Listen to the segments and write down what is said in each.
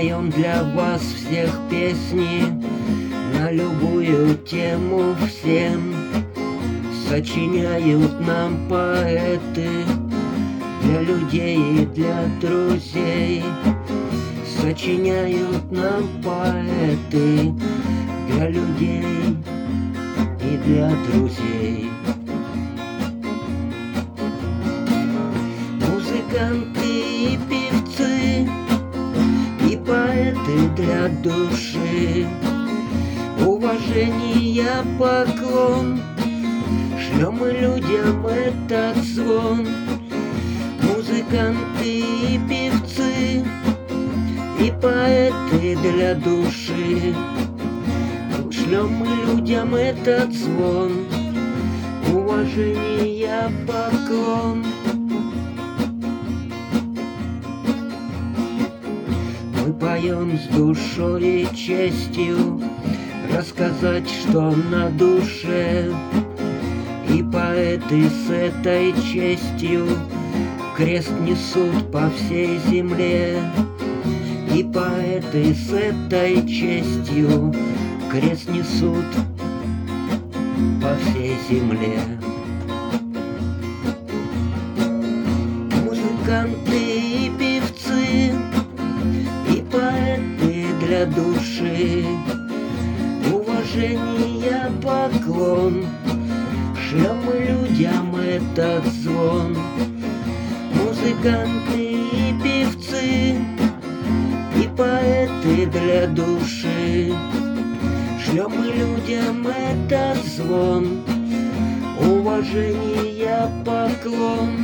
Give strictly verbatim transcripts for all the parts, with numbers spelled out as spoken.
поем для вас всех песни на любую тему всем. Сочиняют нам поэты для людей и для друзей. Сочиняют нам поэты для людей и для друзей. Музыканты и певцы, и поэты для души. Уважение, поклон, шлем мы людям этот звон. Музыканты и певцы, и поэты для души. Шлем мы людям этот звон. Уважение, поклон. Мы поем с душой и честью рассказать, что на душе. И поэты с этой честью крест несут по всей земле. И поэты с этой честью крест несут по всей земле. Музыканты и певцы, и поэты для души. Уважение, поклон, шлем мы людям этот звон. Музыканты и певцы, и поэты для души. Шлем мы людям этот звон. Уважение, поклон.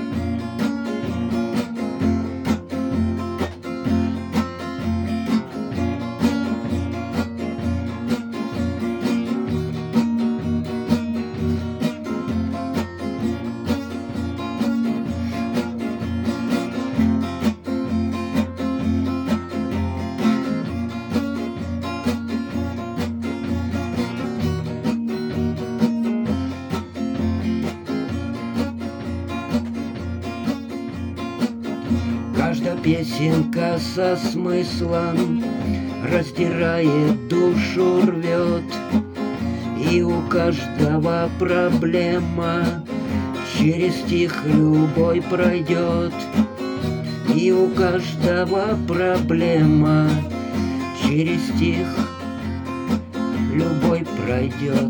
Каждая песенка со смыслом раздирает душу, рвет. И у каждого проблема через стих любой пройдет. И у каждого проблема через стих любой пройдет.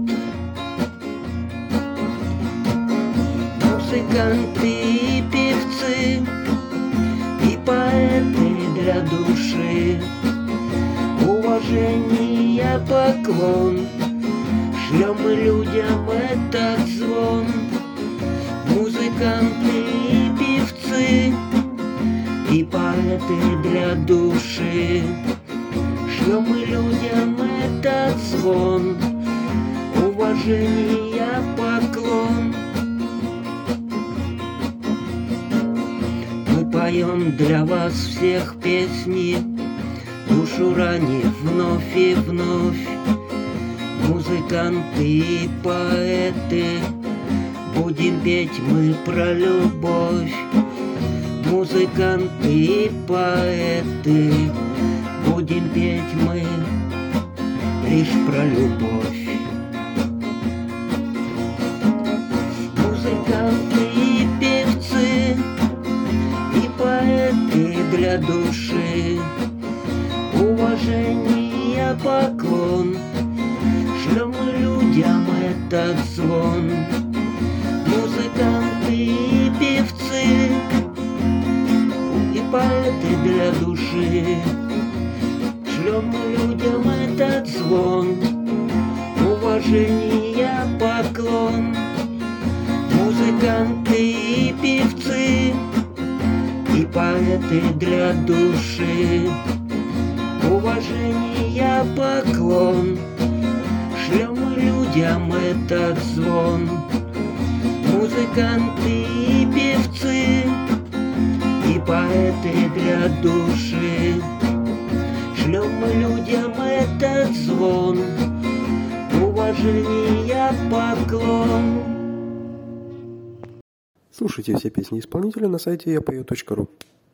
Музыканты и певцы, и поэты для души. Уважение, поклон, шлем мы людям этот звон. Музыканты и певцы, и поэты для души. Шлем мы людям этот звон. Уважение, поклон. Поем для вас всех песни, душу ранив вновь и вновь. Музыканты и поэты, будем петь мы про любовь. Музыканты и поэты, будем петь мы лишь про любовь. Музыканты и певцы, поэты для души. Уважение, поклон, шлем мы людям этот звон. Музыканты и певцы, и поэты для души. Шлем мы людям этот звон. Уважение, поклон. Музыканты и певцы, и поэты для души. Уважение, поклон, шлем мы людям этот звон. Музыканты и певцы, и поэты для души. Шлем мы людям этот звон. Уважение, поклон. Слушайте все песни исполнителя на сайте я пою точка ру.